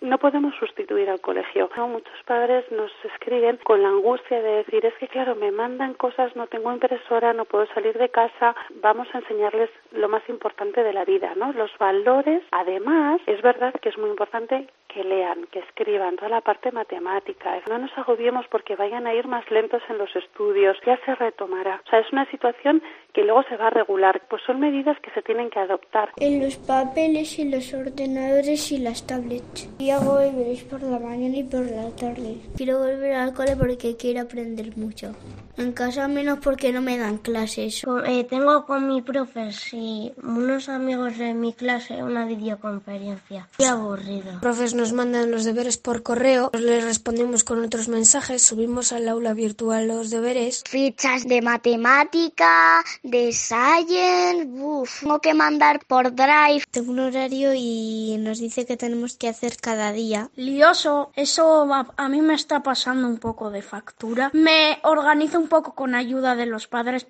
no podemos sustituir al colegio. No, muchos padres nos escriben con la angustia de decir, es que claro, me mandan cosas, no tengo impresora, no puedo salir de casa. Vamos a enseñarles lo más importante de la vida, ¿no? Los valores. Además, es verdad que es muy importante que lean, que escriban, toda la parte matemática. No nos agobiemos porque vayan a ir más lentos en los estudios, ya se retomará. O sea, es una situación que luego se va a regular, pues son medidas que se tienen que adoptar. En los papeles, en los ordenadores y las tablets. Y hago deberes por la mañana y por la tarde. Quiero volver al cole porque quiero aprender mucho. En casa menos porque no me dan clases. Tengo con mi profes y unos amigos de mi clase una videoconferencia. Qué aburrido. Los profes nos mandan los deberes por correo, les respondemos con otros mensajes, subimos al aula virtual los deberes. Fichas de matemática, de science, tengo que mandar por Drive. Tengo un horario y nos dice que tenemos que hacer cada día. Lioso, eso a mí me está pasando un poco de factura. Me organizo un poco con ayuda de los padres.